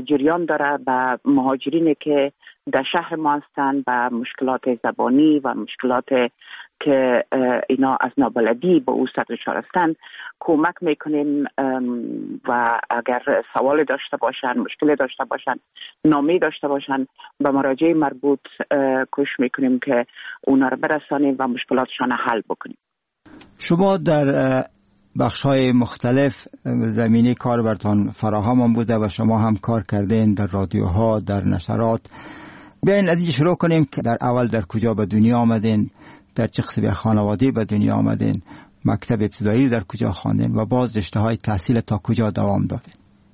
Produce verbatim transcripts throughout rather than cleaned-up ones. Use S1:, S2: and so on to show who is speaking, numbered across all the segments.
S1: جریان داره به مهاجرینی که در شهر ما هستند، به مشکلات زبانی و مشکلات که اینا از نابلدی به او سر دچار هستند کمک میکنیم و اگر سوال داشته باشن، مشکل داشته باشن، نامه داشته باشن، به مراجع مربوط کوشش میکنیم که اونا رو برسانیم و مشکلاتشان حل بکنیم.
S2: شما در بخش‌های مختلف زمینه کار براتون فراهم بوده و شما هم کار کردین در رادیوها، در نشرات. بیاین از اینجا شروع کنیم که در اول در کجا به دنیا آمدین، در چه قسم خانواده به دنیا آمدین، مکتب ابتدایی در کجا خواندین و باز رشته‌های تحصیل تا کجا دوام دادین؟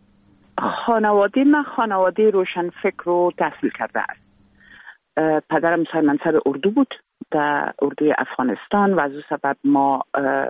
S1: خانواده من خانواده روشن فکر رو تحصیل کرده است. پدرم صاحب منصب اردو بود در اردوی افغانستان و از او سبب ما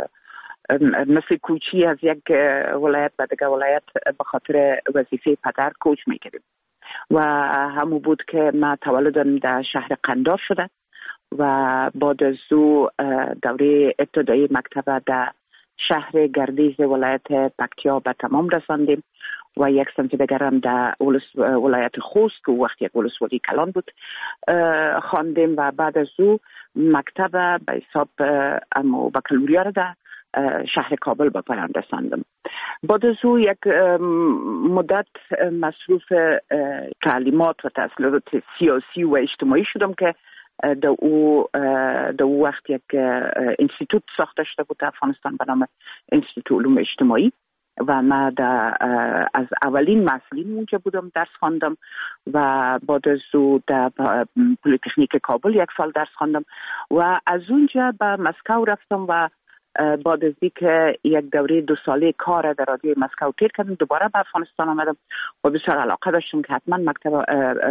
S1: مثل کوچی از یک ولایت به دیگر ولایت به خاطر وظیفه پدر کوچ میکردیم و همون بود که من تولدم در شهر قندار شده و بعد از او دوره ابتدایی مکتب در شهر گردیز ولایت پکتیا به تمام رساندیم و یک سمت دیگر هم در ولایت خوست که وقت یک ولسوالی کلان بود خواندیم و بعد از او مکتب به حساب امو بکالوریا را در شهر کابل به پایان رساندم. بعد از او یک مدت مصروف تعلیمات و تحصیلات سیاسی و اجتماعی شدم که در او در او وقت یک انستیتوت ساخته شده بود در افغانستان به نام انستیتوت علوم اجتماعی و من در از اولین مسئولین اونجا بودم، درس خواندم و بعد از او در پلیتکنیک کابل یک سال درس خواندم و از اونجا به مسکو رفتم و بعد از اینکه یک دوره دو ساله کار در رادیوی مسکو تیر کردم دوباره به افغانستان آمدم و بسیار علاقه داشتم که حتما مکتب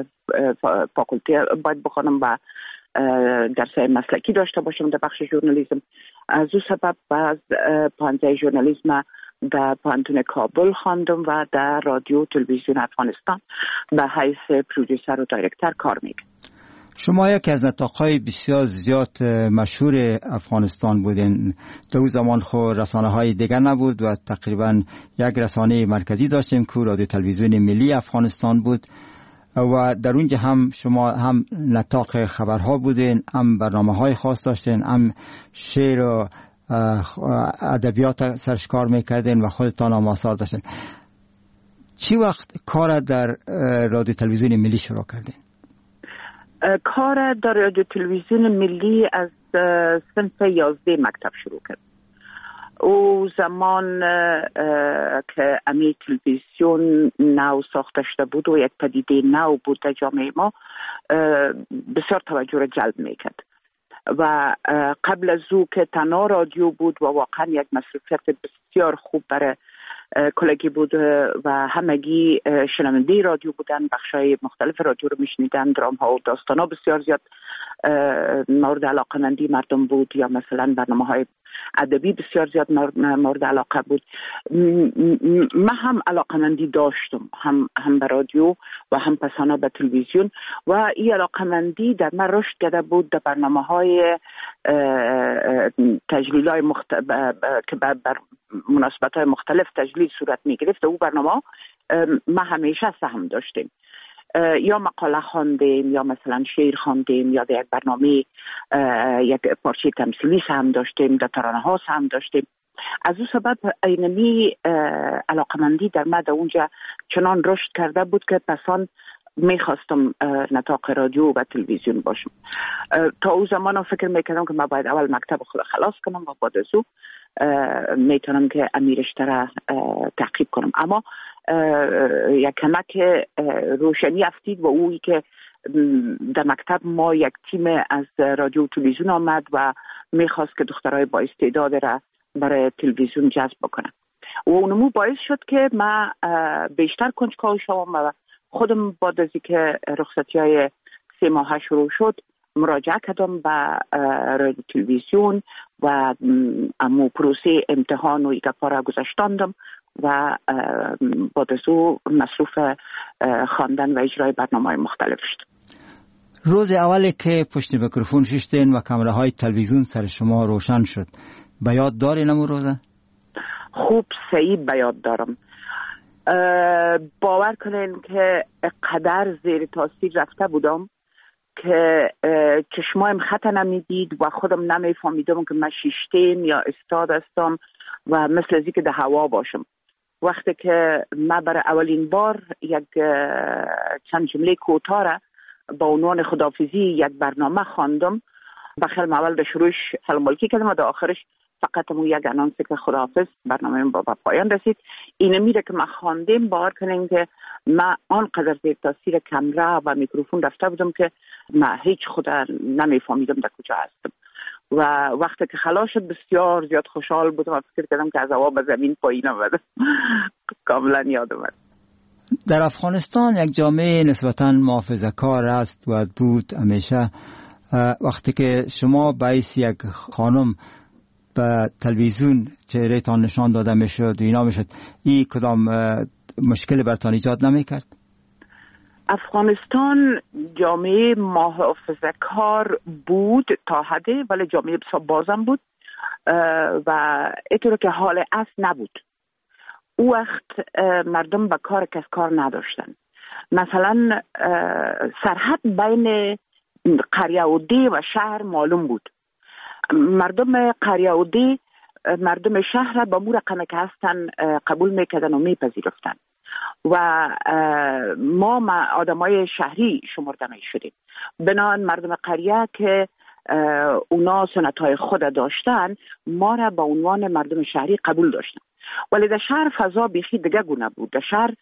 S1: فاکولته باید بخوانم و درسای مسلکی داشته باشم در بخش ژورنالیسم. از او سبب باز پانزه ژورنالیسم در پانتون کابل خواندم و در رادیو تلویزیون افغانستان به حیث پرودوسر و دایرکتر کار میکنم.
S2: شما یکی از نطاق‌های بسیار زیاد مشهور افغانستان بودین. در اون زمان خود رسانه‌های دیگر نبود و تقریبا یک رسانه مرکزی داشتیم که رادیو تلویزیون ملی افغانستان بود و در اونجا هم شما هم نطاق خبرها بودین، هم برنامه‌های خاص داشتین، هم شعر و ادبیات سرش کار میکردین و خودتان هم آثار داشتین. چی وقت کار در رادیو تلویزیون ملی شروع کردین؟
S1: کار در رادیو تلویزیون ملی از صنف یازده مکتب شروع کرد. او زمان که امی تلویزیون نو ساخته شده بود و یک پدیده نو بود در جامعه ما بسیار توجه را جلب میکرد و قبل از او که تنها رادیو بود و واقعا یک مصروفیت بسیار خوب برای کلگی بود و همگی شنونده رادیو بودن، بخشای مختلف رادیو رو میشنیدن، درام ها و داستان ها بسیار زیاد مورد علاقه مندی مردم بود یا مثلا برنامه های ادبی بسیار زیاد مورد علاقه بود. من هم علاقه مندی داشتم هم هم به رادیو و هم پسانا به تلویزیون و این علاقه مندی در من رشد کرده بود در برنامه های تجلیل های مختلف که بر مناسبت های مختلف تجلیل صورت می گرفت. او برنامه ما همیشه سهم داشتیم، یا مقاله خواندیم یا مثلا شعر خواندیم یا در یک برنامه یک پارچه تمثیلی سهم داشتیم، در ترانه ها سهم داشتیم. از او سبب اینمی علاقمندی در من در اونجا چنان رشد کرده بود که پسان میخواستم نطاق رادیو و تلویزیون باشم. تا او زمان فکر میکردم که من باید اول مکتب خود خلاص کنم و بعد از او میتونم که امیرشته را تعقیب کنم. اما یک کمک روشنی افتید و اویی که در مکتب ما یک تیم از رادیو تلویزیون آمد و میخواست که دخترای با استعداد را برای تلویزیون جذب بکنم و اونمو باعث شد که من بیشتر کنجکاو شوم و خودم بعد از اینکه رخصتی های سه ماه شروع شد مراجعه کردم به رادیو تلویزیون و امو پروسه امتحان و ایگه پارا گذاشتاندم و بعد از او مصروف خواندن و اجرای برنامه‌های مختلف شد.
S2: روز اولی که پشت میکروفون ششتین و کامره های تلویزیون سر شما روشن شد به یاد دارین امو روزه؟
S1: خوب صحیح به یاد دارم. باور کنین که قدر زیر تاثیر رفته بودم که چشمایم خط نمیدید و خودم نمیفهمیدم که من شیشتیم یا استاد هستم و مثل ازی که در هوا باشم. وقتی که من برای اولین بار یک چند جمله کوتاه را با عنوان خداحافظی یک برنامه خواندم، بخیر اول در شروعش سلام علیکی کردم و در آخرش فقط مو یک انانس که خداحافظ، برنامه با پایان رسید. اینه میره که من خواندم، باور کنین که من آنقدر زیر تاثیر کامرا و میکروفون رفته بودم که من هیچ خود نمیفهمیدم در کجا هستم و وقتی که خلاص شد بسیار زیاد خوشحال بودم و فکر کردم که از هوا به زمین پایین آمدم. کاملا یادم است.
S2: در افغانستان یک جامعه نسبتاً محافظه‌کار است و بود همیشه. وقتی که شما باعث یک خانم به تلویزیون چهره‌تان نشان داده میشد و اینا میشد، این کدام مشکل برتان ایجاد نمیکرد؟
S1: افغانستان جامعه محافظه‌کار بود تا حدی، ولی جامعه بسیار بازم بود و اینطور که حال اصل نبود. او وقت مردم به کار کس کار نداشتن. مثلا سرحد بین قریه و دی و شهر معلوم بود. مردم قریه و دی مردم شهر با مو رقمه که هستن قبول میکردن و میپذیرفتن و ما آدمای شهری شمرده می شدیم. بنابراین مردم قریه که اونا سنتهای خود داشتن ما را به عنوان مردم شهری قبول داشتن، ولی در شهر فضا بیخی دیگه گونه بود. در شهر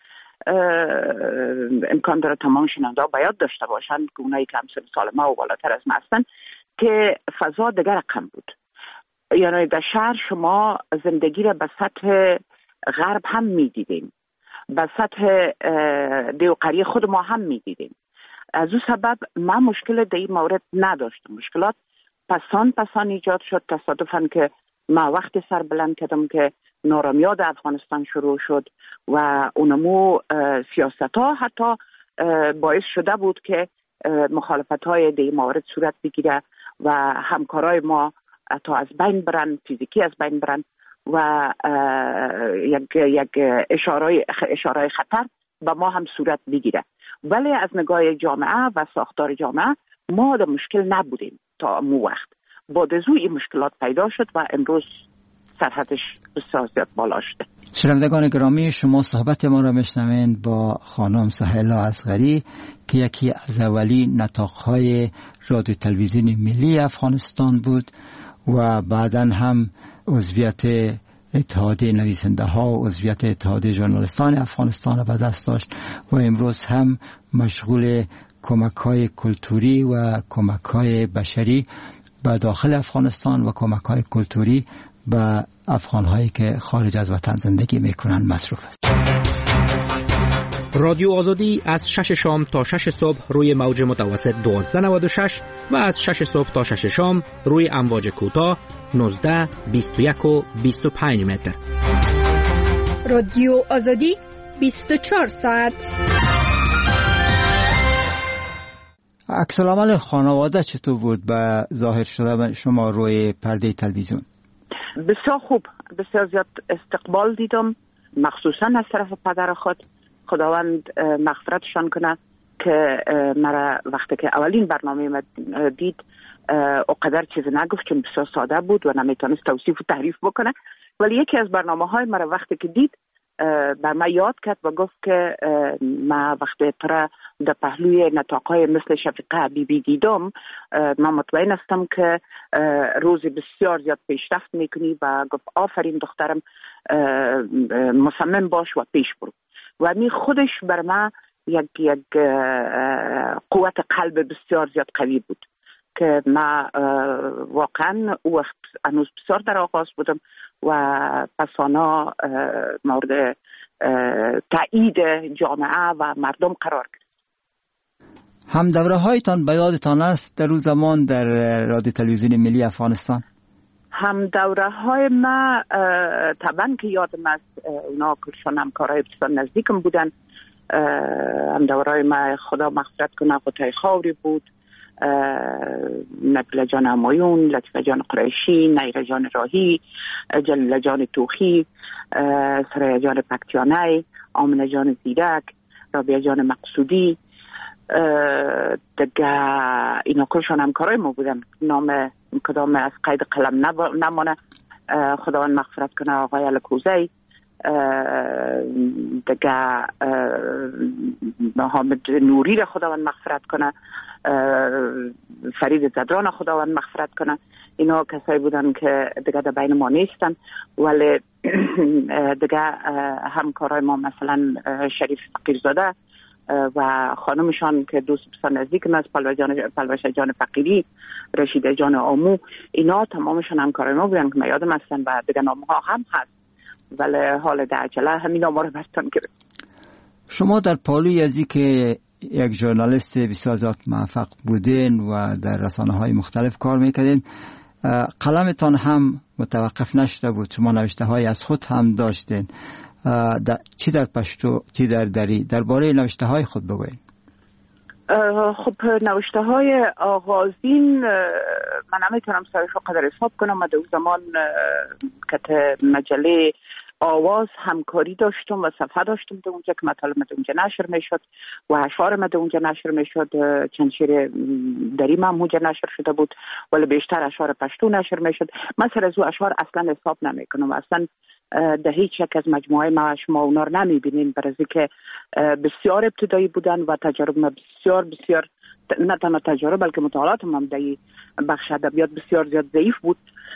S1: امکان داره تمام شنونده ها باید داشته باشن که اونایی که همسن سال ما و بالاتر از ما هستن که فضا دیگه رقم بود. یعنی در شهر شما زندگی را به سطح غرب هم می دیدیم، به سطح دیو قریه خود ما هم می دیدیم. از او سبب من مشکل در این مورد نداشتم. مشکلات پسان پسان ایجاد شد. تصادفاً که من وقتی سر بلند کردم که نارامیاد افغانستان شروع شد و اونمو سیاست ها حتی باعث شده بود که مخالفت های در این مورد صورت بگیره و همکارای ما تا از بین برن، فیزیکی از بین برن و یک یک اشاره اشاره خطر به ما هم صورت بگیره. ولی از نگاه جامعه و ساختار جامعه ما در مشکل نبودیم تا مو وقت. بعد از این مشکلات پیدا شد و امروز سرحدش بسیار زیاد بالا شده.
S2: شنوندگان گرامی، شما صحبت ما را میشنوید با خانم سهیلا اصغری که یکی از اولین نطاق‌های رادیو تلویزیون ملی افغانستان بود و بعداً هم عضویت اتحادیه نویسنده ها و عضویت اتحادیه ژورنالیستان افغانستان را به دست داشت و امروز هم مشغول کمک های کلتوری و کمک های بشری به داخل افغانستان و کمک های کلتوری به افغان هایی که خارج از وطن زندگی میکنن مصروف است.
S3: رادیو آزادی از شش شام تا شش صبح روی موج متوسط دوازده نود و شش و از شش صبح تا شش شام روی امواج کوتاه نوزده، بیست و یک و بیست و پنج متر.
S4: رادیو آزادی بیست و چهار ساعت.
S2: عکس العمل خانواده چطور بود به ظاهر شده شما روی پرده تلویزیون؟
S1: بسیار خوب، بسیار زیاد استقبال دیدم، مخصوصا از طرف پدر خود. خداوند مغفرتشان کنه که مرا وقتی که اولین برنامه ما دید اقدر چیز نگفت چون بسیار ساده بود و نمیتونست توصیف و تعریف بکنه، ولی یکی از برنامه های مرا وقتی که دید بر من یاد کرد و گفت که ما وقتی تر در پهلوی نطاقهای مثل شفیقه حبیبی دیدم، من مطمئن هستم که روز بسیار زیاد پیشرفت میکنی و گفت آفرین دخترم، مصمم باش و پیش برو. و می خودش بر من یک یک قوت قلب بسیار زیاد قوی بود که من واقعا او وقت هنوز بسیار در آغاز بودم و پسانا مورد تایید جامعه و مردم قرار گرفت.
S2: هم دوره هایتان به یادتان است در روز زمان در رادیو تلویزیون ملی افغانستان؟
S1: هم دوره های ما طبعا که یادم است، اونا کلشان همکارای بسیار نزدیکم بودن. هم دوره های ما خدا مغفرت کنه قطعه خاوری بود، نبیل جان همایون، لطیفه جان قریشی، نیره جان راهی، جلیل جان توخی، سریا جان پکتیانه، آمنه جان زیرک، رابعه جان مقصودی، دیگه اینا کلشان همکارای ما بودن. نام کدام از قید قلم نمانه، خداوند مغفرت کنه آقای الکوزی، دیگه حامد نوری را خداوند مغفرت کنه، فرید زدران خداوند مغفرت کنه. اینا کسایی بودن که دیگه در بین ما نیستن، ولی دیگه همکارای ما مثلا شریف فقیرزاده و خانمشان که دوست بسیار نزدیک من است، پلوشه جان فقیری، رشیده جان آمو، اینا تمامشان همکارای ما بودن که من یادم هستن و دیگه نامها هم هست، ولی حال در عجله همین نامها رو بستن گرفت.
S2: شما در پالوی ازی که یک ژورنالیست بسیار زیاد موفق بودین و در رسانه‌های مختلف کار میکردین، قلمتان هم متوقف نشده بود، شما نوشته های از خود هم داشتین، چی در پشتو چی در دری، درباره نوشته های خود بگوین.
S1: خب نوشته های آغازین من نمیتونم سرش رو قدر حساب کنم. من در زمان که مجله آواز همکاری داشتم و صفحه داشتم در اونجا که مطالب در اونجا نشر میشد و اشعار من در اونجا نشر میشد. چند شعر دری من اونجا نشر شده بود، ولی بیشتر اشعار پشتو نشر میشد. من سر از او اشعار اصلا حساب نمیکنم، اصلا در هیچ یک از مجموعه ما شما اونا رو نمیبینین، برای که بسیار ابتدایی بودن و تجارب ما بسیار بسیار نه تنها تجارب بلکه مطالعات هم در بخش ادبیات بسیار زیاد ضعیف بود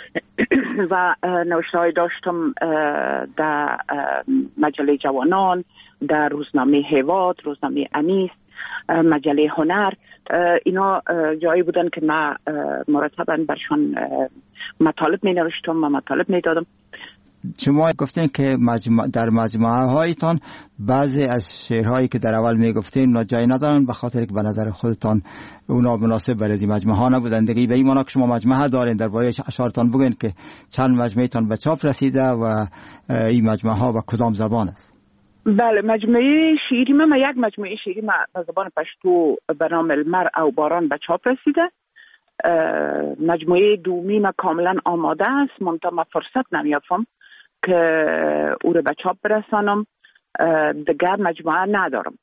S1: و نوشته های داشتم در مجله جوانان، در روزنامه هیواد، روزنامه انیس، مجله هنر. اینا جایی بودن که من مرتبا برشان مطالب می نوشتم و مطالب می دادم.
S2: شما گفتین که مجموع در مجموعه هایتان بعضی از شعرهایی که در اول می گفتین اونا جای ندارن به خاطر که به نظر خودتان اونا مناسب برای این مجموعه ها نبودن. دیگه به این معنا که شما مجموعه دارین، درباره اشعارتان بگین که چند مجموعه تان به چاپ رسیده و این مجموعه ها به کدام زبان است؟
S1: بله، مجموعه شعری من یک مجموعه شعری من به زبان پشتو به نام المرء او باران به چاپ رسیده. مجموعه دومی من کاملا آماده است، منتها من فرصت نمیافم که او رو به چاپ برسانم. دیگر مجموعه ندارم،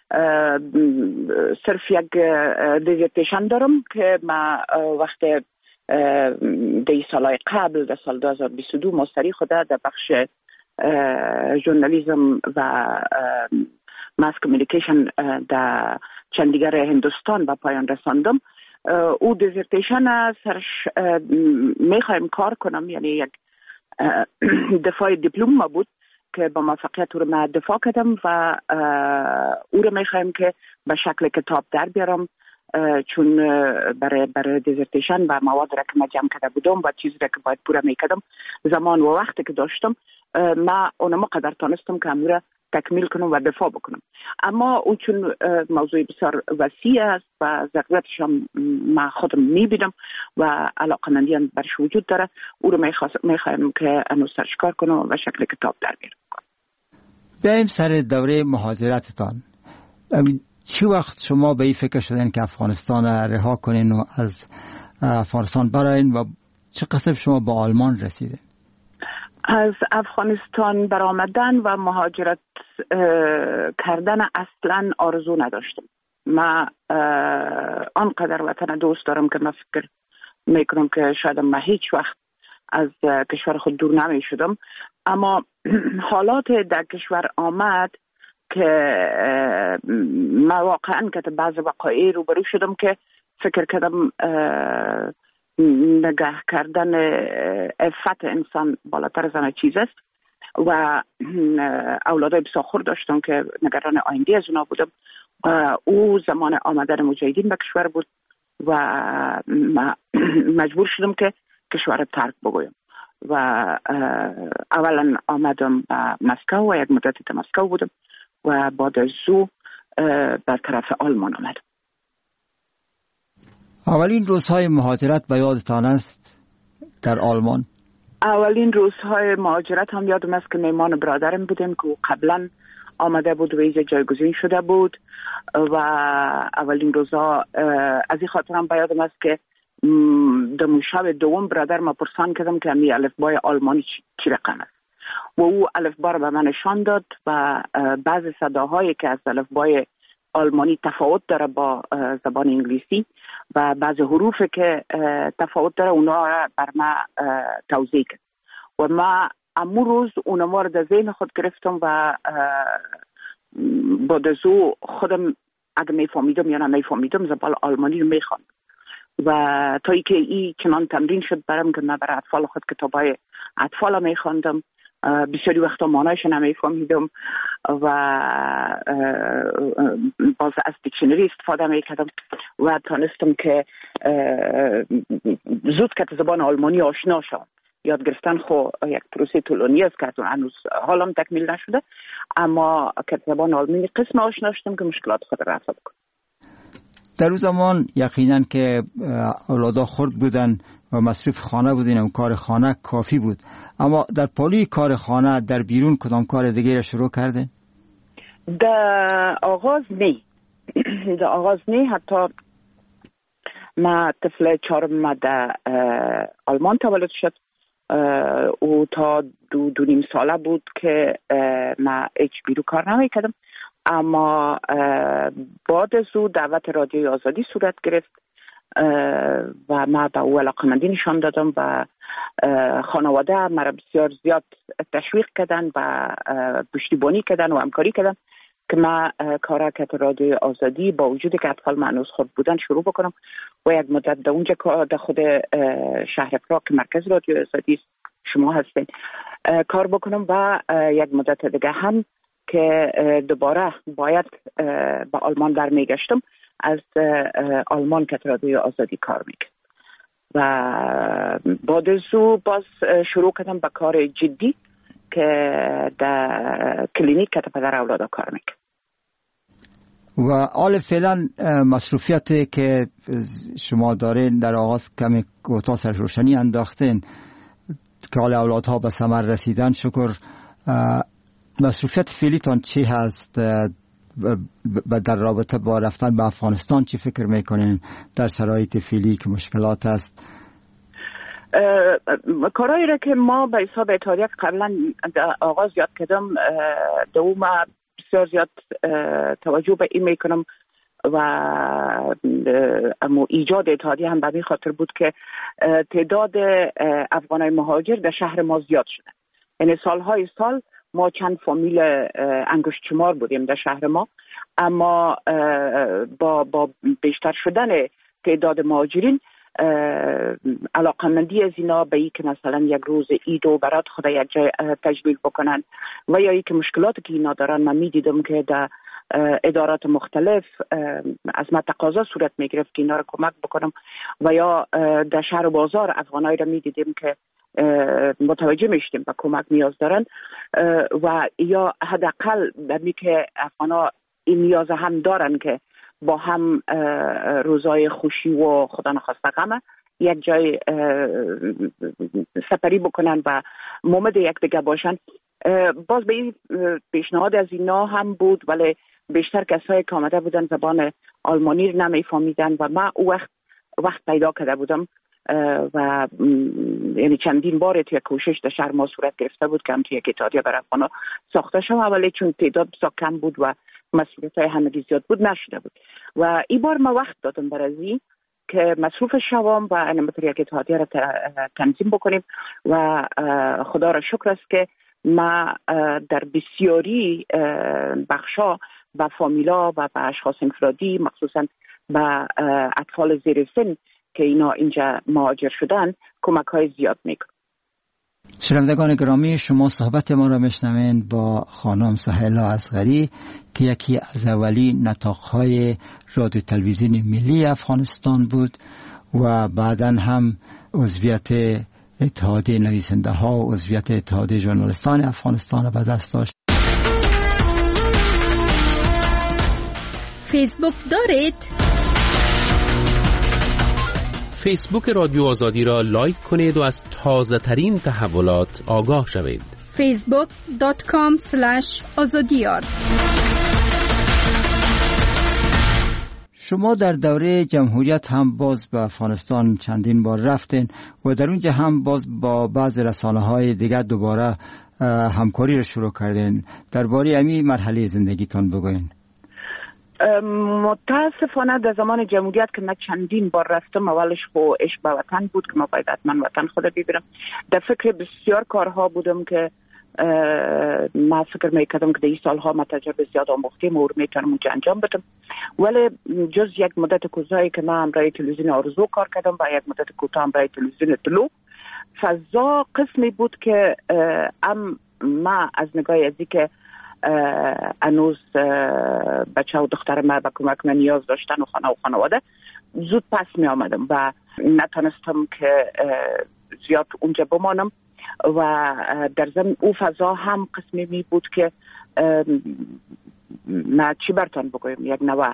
S1: صرف یک دیزرتیشن دارم که ما وقت دی سالهای قبل در سال دو هزار و بیست و دو مستری خوده در بخش ژورنالیسم و ماس کمیونیکیشن در چندیگر هندوستان به پایان رساندم. او دیزرتیشن سرش میخوایم کار کنم، یعنی یک دفاع دیپلم ما بود که با موفقیت او رو من دفاع کردم و او رو میخوایم که به شکل کتاب در بیارم، چون برای برای دیزرتیشن و مواد را که من جمع کرده بودم و چیزی را که باید پوره میکردم زمان و وقتی که داشتم من اونم قدر تانستم که امور تکمیل کنم و دفاع بکنم. اما او چون موضوع بسیار وسیع است و ضرورتش هم من خودم میبینم و علاقمندی هم برش وجود داره، او رو میخوایم که انو سرش کار کنم و شکل کتاب در بیارم.
S2: بیایم سر دوره مهاجرتتان. چی وقت شما به این فکر شدین که افغانستان رها کنین و از افغانستان براین و چه قصد شما با آلمان رسیدین؟
S1: از افغانستان برآمدن و مهاجرت کردن اصلا آرزو نداشتم. من آنقدر وطن دوست دارم که من فکر میکنم که شاید من هیچ وقت از کشور خود دور نمی شدم، اما حالات در کشور آمد که من واقعا که بعض وقایع روبرو شدم که فکر کردم نگاه کردن عفت انسان بالاتر از همه چیز است و اولادای بسیار خور داشتم که نگران آینده از اونا بودم. او زمان آمدن مجاهدین به کشور بود و مجبور شدم که کشور ترک بگویم و اولا آمدم به مسکو و یک مدتی در مسکو بودم و بعد از او به طرف آلمان آمدم.
S2: اولین روزهای مهاجرت به یادتان است در آلمان؟
S1: اولین روزهای مهاجرت هم یادم است که میمان برادرم بودیم که قبلا آمده بود و اینجا جایگزین شده بود و اولین روزها از این خاطر هم به یادم است که در شب دوم برادر ما پرسان کردم که می الفبای آلمانی چی رقم است. و او الفبا را به من نشان داد و بعض صداهایی که از الفبای آلمانی تفاوت داره با زبان انگلیسی و بعض حروفی که تفاوت داره اونا را بر ما توضیح کرد و ما امو روز اونا را در ذهن خود گرفتم و بعد از او خودم اگه میفهمیدم یا نمیفهمیدم زبان آلمانی رو میخواند و تا ای که ای چنان تمرین شد برام که من برای اطفال خود کتابای اطفال میخواندم. بسیاری وقتا معنایش نمیفهمیدم و باز از دیکشنری استفاده میکردم و تانستم که زود که زبان آلمانی آشنا شدم. یاد گرفتن خو یک پروسه طولانی است که هنوز حالم تکمیل نشده، اما که زبان آلمانی قسم آشنا شدم که مشکلات خود رفع بکنم.
S2: در اون زمان یقینا که اولادا خرد بودن و مصروف خانه بودین و کار خانه کافی بود، اما در پالوی کار خانه در بیرون کدام کار دیگه را شروع کردین؟
S1: در آغاز نه در آغاز نه حتی ما طفل چهارم در آلمان تولد شد او تا دو دو نیم ساله بود که ما هیچ بیرون کار نمی کردم، اما بعد از او دعوت رادیوی آزادی صورت گرفت و ما به او علاقمندی نشان دادم و خانواده مرا بسیار زیاد تشویق کردن و پشتیبانی کردن و همکاری کردن که ما کار کت رادیوی آزادی با وجودی که اطفال معنوس خود بودن شروع بکنم و یک مدت در اونجا در خود شهر پراگ که مرکز رادیوی آزادی شما هستین کار بکنم و یک مدت دیگه هم که دوباره باید به آلمان برمیگشتم از آلمان که رادیوی آزادی کار میکرد و بعد از او باز شروع کردم به کار جدی که در کلینیک که پدر اولادا کار میکرد.
S2: و حال فعلا مصروفیتی که شما دارین در آغاز کمی کوتاه سر روشنی انداختین که حال اولادها به ثمر رسیدن شکر، مصروفیت فعلیتان چی هست و در رابطه با رفتن به افغانستان چی فکر میکنین در شرایط فعلی که مشکلات است؟
S1: کارهایی را که ما به حساب اتحادیه قبلا آغاز یاد کردم دو ما بسیار زیاد توجه به این میکنم و اما ایجاد اتحادیه هم به این خاطر بود که تعداد افغانای مهاجر در شهر ما زیاد شده. یعنی سالهای سال ما چند فامیل انگشت شمار بودیم در شهر ما، اما با با بیشتر شدن تعداد مهاجرین علاقمندی از اینا به ای که مثلا یک روز عید و برات خدا یک جای تجلیل بکنن و یا ای که مشکلاتی که اینا دارن من میدیدم که در ادارات مختلف از من تقاضا صورت میگرفت که اینا رو کمک بکنم و یا در شهر و بازار افغانایی رو میدیدیم که متوجه میشتیم به کمک نیاز دارن و یا حداقل دمی که افغانا این نیاز هم دارن که با هم روزای خوشی و خدا نخواسته غم یک جای سپری بکنن و مومد یک دیگه باشن. باز به این پیشنهاد از اینا هم بود، ولی بیشتر کسایی که آمده بودن زبان آلمانی رو نمیفهمیدن و من او وقت وقت پیدا کرده بودم و یعنی چندین بار توی کوشش در شهر ما صورت گرفته بود که هم توی یک اتحادیه برای افغانا ساخته شد، ولی چون تعداد بسیار کم بود و مسئولیت های همگی زیاد بود نشده بود و این بار ما وقت دادم برای که مصروف شوام و انمتر یک اتحادیه را تنظیم بکنیم و خدا را شکر است که ما در بسیاری بخشا با فامیلا و با اشخاص انفرادی مخصوصا با اطفال زیر سن که اینا اینجا مهاجر شدن کمک های زیاد میکنن.
S2: شنوندگان گرامی، شما صحبت ما را میشنوین با خانم سهیلا اصغری که یکی از اولی نطاق‌های رادیو تلویزیون ملی افغانستان بود و بعداً هم عضویت اتحادیه نویسنده ها و عضویت اتحادیه ژورنالیستان افغانستان را به دست داشت.
S4: فیسبوک دارید؟
S3: فیسبوک رادیو آزادی را لایک کنید و از تازه ترین تحولات آگاه شوید.
S4: فیسبوک دات کام اسلش آزادیار.
S2: شما در دوره جمهوریت هم باز به افغانستان چندین بار رفتین و در اونجا هم باز با بعض رسانه های دیگر دوباره همکاری رو شروع کردین. درباره امی مرحله زندگیتان بگوین.
S1: متاسفانه در زمان جمهوریت که من چندین بار رفتم، اولش خو عشق به وطن بود که ما باید حتما وطن خود ببینم. در فکر بسیار کارها بودم که من فکر میکردم که در این سالها من تجربه زیاد آموختیم و میتونم اونجا انجام بدم، ولی جز یک مدت کوتاهی که من همراه تلویزیون آرزو کار کردم و یک مدت کوتاه همراه تلویزیون طلوع، فضا قسمی بود که ام من از نگاه ازی که انوز بچه و دختر ما به کمک من نیاز داشتن و خانه و خانواده، زود پس می آمدم و نتونستم که زیاد اونجا بمانم و در ضمن او فضا هم قسمی می بود که ما چی برتان بگویم، یک نوع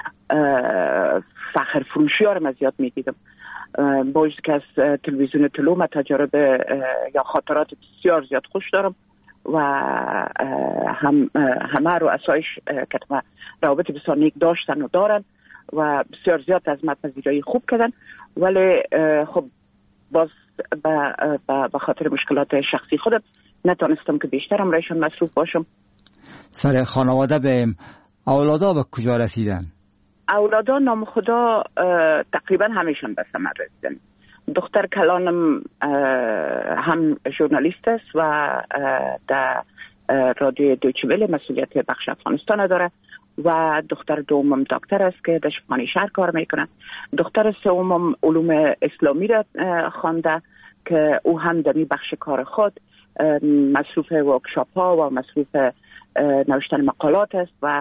S1: فخر فروشی ها رو من زیاد می دیدم. با وجود که از تلویزیون طلوع من تجربه یا خاطرات بسیار زیاد خوش دارم و هم همه رو اسایش که روابط بسیار نیک داشتن و دارن و بسیار زیاد از من پذیرایی خوب کردن، ولی خب باز به خاطر مشکلات شخصی خودم نتونستم که بیشتر همراهشان مصروف باشم.
S2: سر خانواده به اولادا به کجا رسیدن؟
S1: اولادا نام خدا تقریبا همیشون به ثمر رسیدن. دختر کلانم هم ژورنالیست است و در رادیو دویچه وله مسئولیت بخش افغانستان داره و دختر دومم دکتر است که در شفاخانه شهر کار میکنه. دختر سومم علوم اسلامی را خوانده که او هم در بخش کار خود مصروف ورکشاپ ها و مصروف نوشتن مقالات است و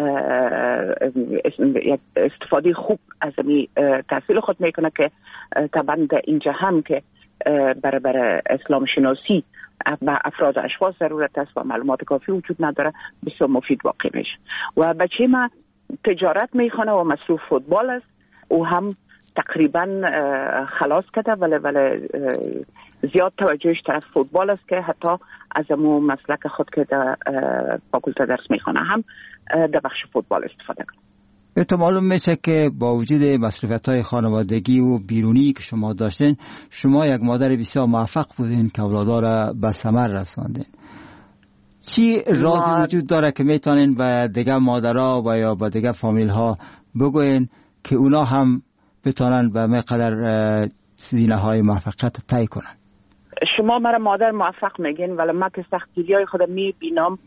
S1: استفاده خوب از این تحصیل خود میکنه که طبعا اینجا هم که برای برای اسلام شناسی و افراد و اشخاص ضرورت است و معلومات کافی وجود نداره، بسیار مفید واقع میشه. و بچه ما تجارت میخونه و مصروف فوتبال است، او هم تقریبا خلاص کرده ولی ولی زیاد توجهش طرف فوتبال است که حتی از امو مسلک خود که در فاکولته درس میخونه هم در بخش فوتبال استفاده کنه.
S2: تو معلوم میشه که با وجود مصروفیت‌های خانوادگی و بیرونی که شما داشتین، شما یک مادر بسیار موفق بودین که اولادها را به ثمر رساندین. چی رازی ما... وجود داره که میتونین به دیگه مادرها و یا به دیگه فامیل ها بگوین که اونا هم بتونن به مقدار زینه های موفقیت طی کنن؟
S1: شما مرا مادر موفق میگین ولی من که سختگیری های خودم میبینم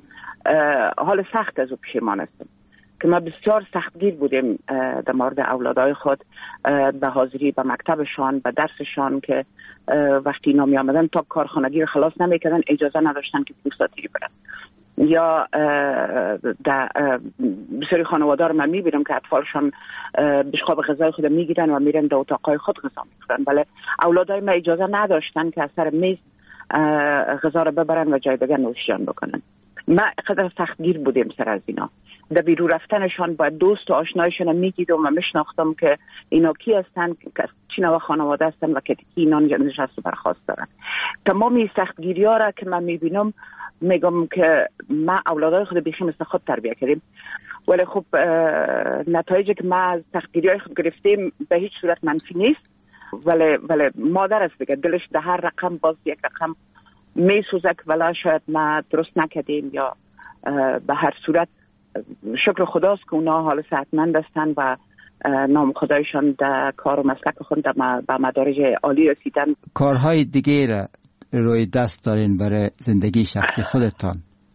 S1: حال سخت از او پشیمان هستم که ما بسیار سختگیر بودیم در مورد اولادای خود، به حاضری به مکتبشان، به درسشان که وقتی اینا می آمدن تا کارخانگی رو خلاص نمیکردن اجازه نداشتن که پوستاتی برن. یا در بسیاری خانواده رو من میبینم که اطفالشان بشقاب غذای خود میگیرن و میرن در اتاقای خود غذا میخورن، ولی اولادای ما اجازه نداشتن که از سر میز غذا رو ببرن و جای دیگه نوشیان بکنن. ما قدر سختگیر بودیم سر از اینا. در بیرون رفتنشان با دوست و آشنایشان میدیدم و میشناختم که اینا کی هستن، چی نوع خانواده هستن و که اینا نشست و برخواست دارن. تمام این سختگیری ها را که من میبینم میگم که ما اولادای خود بیخی مثل خود تربیه کردیم، ولی خب نتایجی که ما از سختگیری های خود گرفتیم به هیچ صورت منفی نیست، ولی ولی مادر است دیگه، دلش در هر رقم باز یک رقم میسوزه که ولی شاید ما درست نکردیم یا به هر صورت شکر خداست که اونا حال صحتمند هستن و نام خدایشان در کار و مسلک خود به مدارج عالی رسیدن.
S2: کارهای دیگه را روی دست دارین برای زندگی شخصی خودتان؟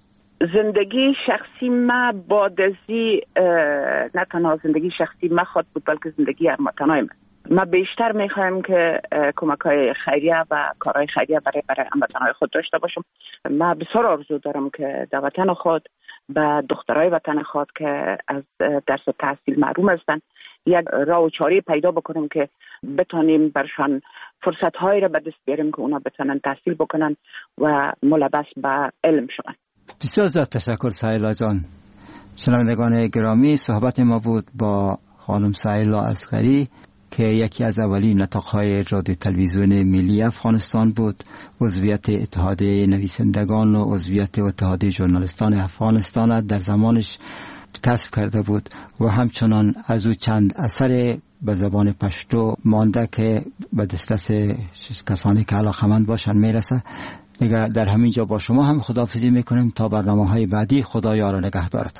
S1: زندگی شخصی ما با دزی نه تنها زندگی شخصی ما خود بود بلکه زندگی هموطنای من. ما بیشتر میخوایم که کمک‌های خیریه و کارهای خیریه برای برای هموطنای خود داشته باشم. ما بسیار آرزو دارم که در وطن خود به دخترای وطن خود که از درس و تحصیل محروم هستند یک راه و چاره پیدا بکنیم که بتونیم برشان فرصت‌هایی را به دست بیاریم که اونا بتونن تحصیل بکنن و ملبس به علم شون.
S2: بسیار زیاد تشکر سهیلا جان. شنوندگان گرامی، صحبت ما بود با خانم سهیلا اصغری که یکی از اولین نطاق‌های رادیو تلویزیون ملی افغانستان بود، عضویت اتحاد نویسندگان و عضویت اتحاد ژورنالیستان افغانستان در زمانش کسب کرده بود و همچنان از او چند اثر به زبان پشتو مانده که به دسترس کسانی که علاقه‌مند باشند میرسه. دیگه در همین جا با شما هم خداحافظی میکنیم تا برنامه های بعدی. خدا یار و نگهدارتان.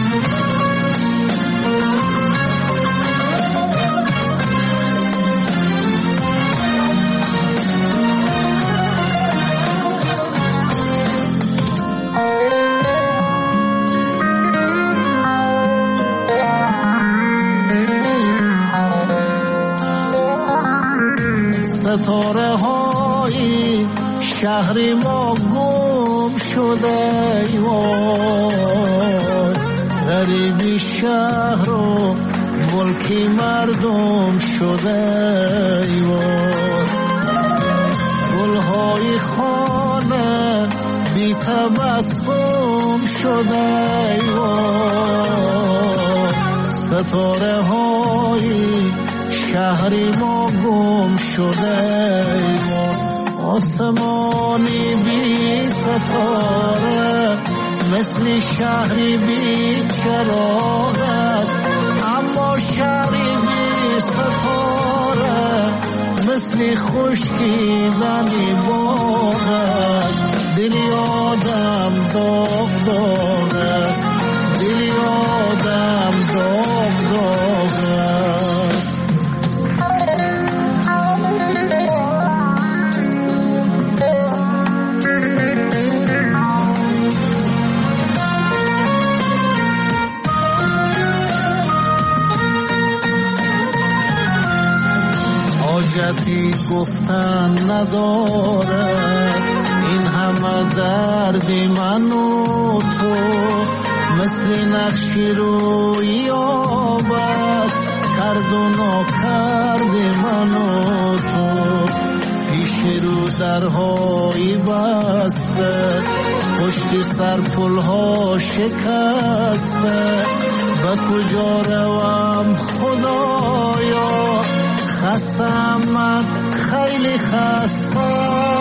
S5: ستاره های شهر ما گم شده ایوان، غریبی شهر و ملکی مردم شده ایوان، گلهای خانه بی تبسم شده ایوان، ستاره های شهری ما گم شده ما، آسمانی بی ستاره مثل شهری بی چراغ است، اما شهری بی ستاره مثل خشکیدنی باغ است، دلی آدم داغ داغ است، دلی آدم داغ داغ است. حاجتی گفتن ندارد این همه درد من و تو، مثل نقشی روی آب است کرد و ناکرد من و تو، پیش رو درهای بسته پشت سر پلها شکسته، به کجا روم خدایا خستم من خیلی خسته،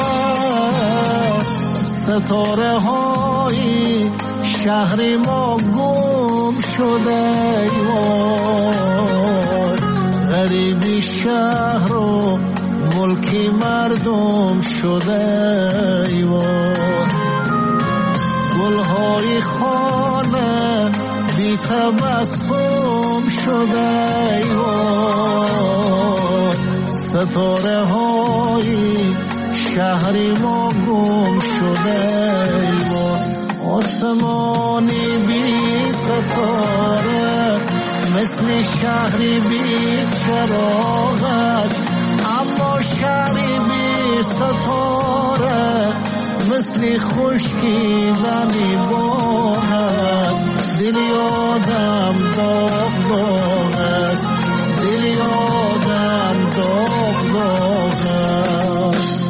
S5: ستاره های شهر ما گم شده وای، غریبی شهر و ملکی مردم شده وای، گلهای خانه بی تبسم شده وای، ستاره های شهری ما گم شده وای، آسمانی بی ستاره مثل شهری بی چراغ است، اما شهری بی ستاره مثل خشکیدنی باغ است، دلی آدم داغ داغ است، دلی آدم داغ داغ است.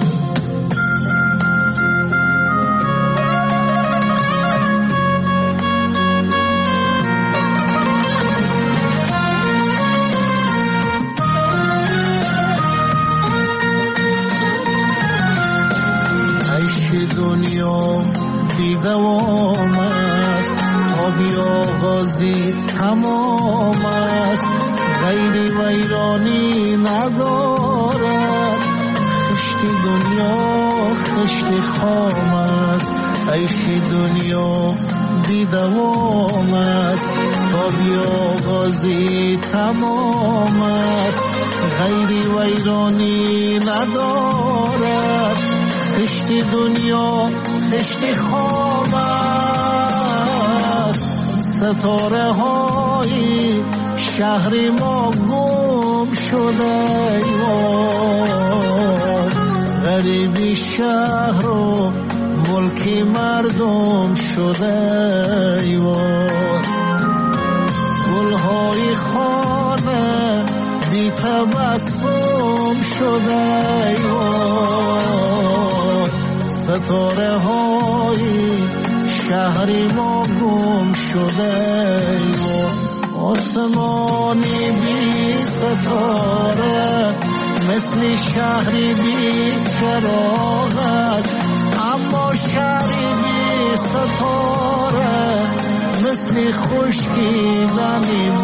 S5: دنیا بی دوام است، آبی آغازی تمام است، غیری ویرانی ندارد، خشت دنیا خشت خام است، عیش دنیا بی دوام است، آبی آغازی تمام است، غیری ویرانی ندارد، خشت دنیا خشت خام است، ستاره های شهر ما گم شده وای، غریبی شهر و ملکی مردم شده وای، گلهای خانه بی تبسم شده وای، ستاره های شهری ما گم شده وای، آسمانی بی ستاره مثل شهری بی چراغ است، اما شهری بی ستاره مثل خشکیدنی